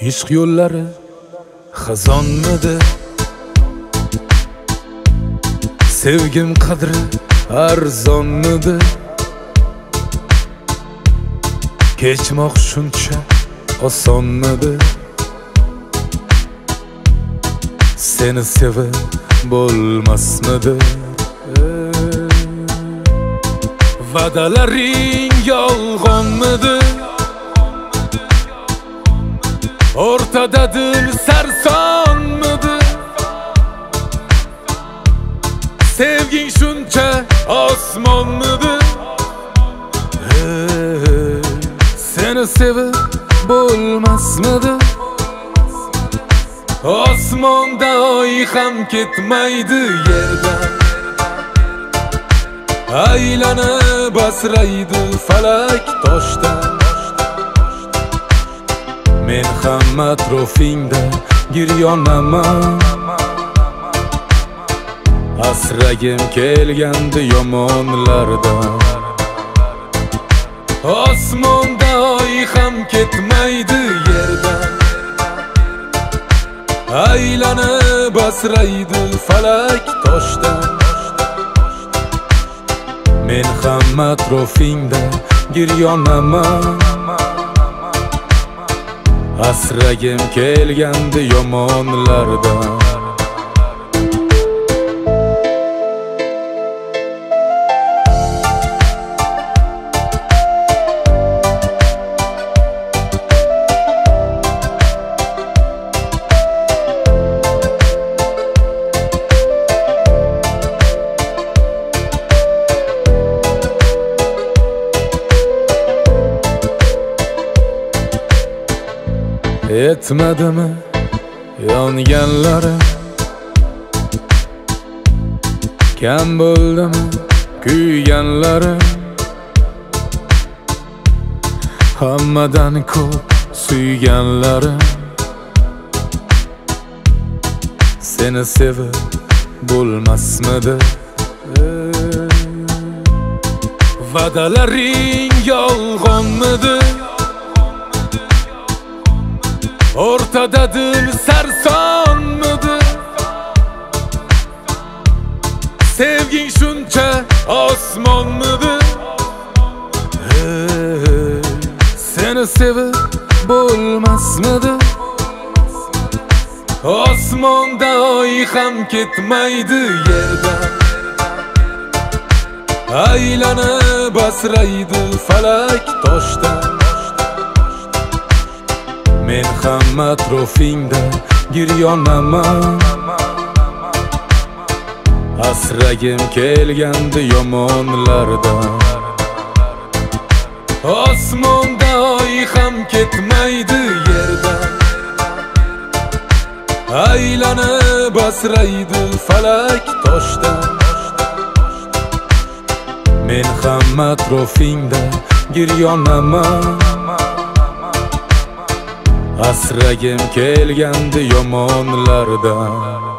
ishq yo'llari xazonmidi? Sevgim qadri arzonmidi? Kechmoq shuncha osonmidi? Seni sevib bo'lmasmidi? Va'dalaring yolg'onmidi? O'rtada dil sarsonmidi? Sevging shuncha osmonmidi? Seni sevib bo'lmasmidi? Osmonda oy ham ketmaydi yerdan, aylanib asraydi falak toshdan. Men ham atrofingda giryonaman, asragim kelgandi yomonlardan. Osmonda oy ham ketmaydi yerdan, aylanib asraydi falak toshdan. Men ham atrofingda giryonaman, asragim kelgandi yomonlardan. Yetmadimi yonganlarim, kam bo'ldimi kuyganlarim? Hammadan ko'p suyganlarim, seni sevib bo'lmasmidi? Va'dalaring yolg'onmidi? O'rtada dil sarsonmidi? Sevging shuncha osmonmidi? Seni sevib bo'lmasmidi? Osmonda oy ham ketmaydi yerdan, aylanib asraydi falak toshdan. Men ham atrofingda giryonaman, asragim kelgandi yomonlardan. Osmonda oy ham ketmaydi yerdan, aylanib asraydi falak toshdan. Men ham atrofingda giryonaman, asragim kelgandi yomonlardan.